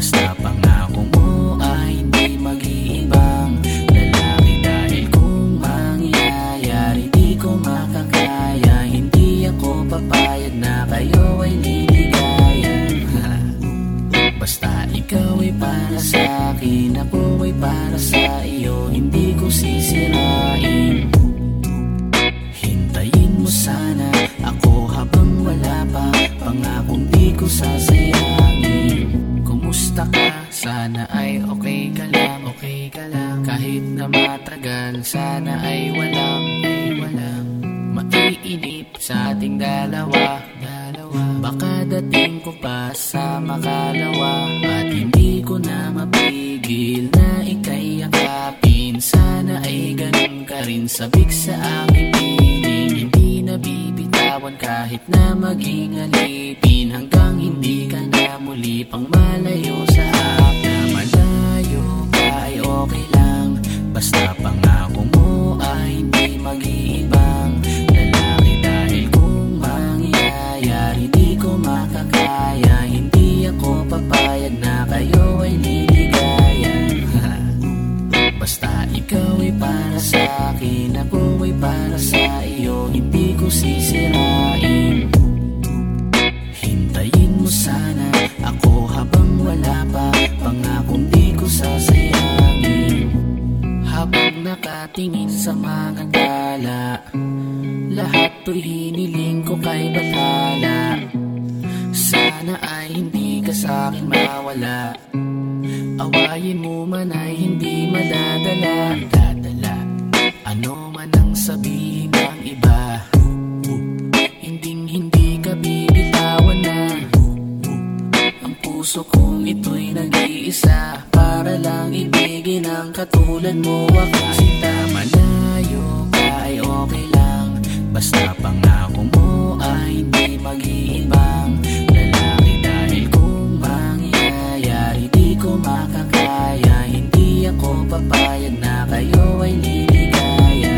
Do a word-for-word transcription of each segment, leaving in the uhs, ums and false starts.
Basta pangako mo ay hindi mag-iibang lalaki. Dahil kung mangyayari di ko makakaya, hindi ako papayag na kayo ay liligaya. Basta ikaw ay para sa akin, ako ay para sa iyo, hindi ko sisirain. Hintayin mo sana ako habang wala pa, pangakong di ko sasayangin. Kumusta ka? Sana ay okay ka lang, okay ka lang. Kahit na matagal, sana ay walang, ay walang maiinip sa ating dalawa, dalawa. Baka dating ko pa sa makalawa, at hindi ko na mapigil na ika'y yakapin. Sana ay ganun ka rin sabik sa aking piling, hindi na bibitawan kahit na maging alipin, hanggang hindi ka na muli pang malayo sa akin. Malayo ka ay okay lang, basta pangako mo ay hindi mag-iibang lalaki. Dahil kung mangyayari di ko makakaya, hindi ako papayag na kayo ay liligaya. Basta ikaw ay para sa akin, ako ay para sa iyo, hindi ko sisirain. Hintayin mo sana ako habang wala pa, pangakong di ko sasayangin. Habang nakatingin sa mga tala, lahat to'y hiniling ko kay Bathala. Sana ay hindi ka sa'kin mawala, awayin mo man ay hindi madadala. Dadala, ano man ang sabihin ng iba, hinding hindi ka bibitawan na. Ang puso kong ito'y nag-iisa, para lang ibigin ang katulad mo ako. Sinta malayo ka ay okay lang, basta pangako mo ay hindi mag-iibang lalaki. Dahil kung mangyayari di ko makakaya, hindi ako papayag na kayo ay liligaya.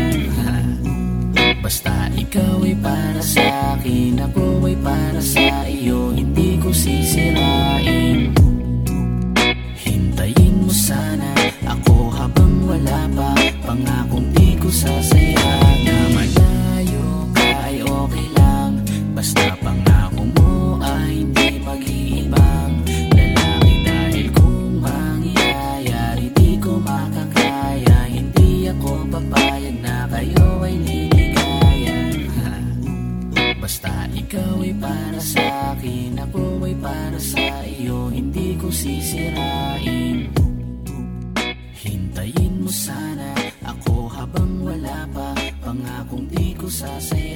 Basta ikaw ay para sa akin, ako ay para sa iyo, hindi ko sisirain. Hintayin mo sana ako habang wala pa, pangakong di ko sasayang. Na malayo ka ay okay lang, basta pangako mo ay hindi mag-iibang lalaki. Dahil kung mangyayari di ko makakaya, hindi ako papayag na kayo ay liligaya. Basta ikaw ay para sa akin, ako ay para sa iyo, hindi ko sisirain. Hintayin mo sana ako habang wala pa, pangakong di ko sasayang.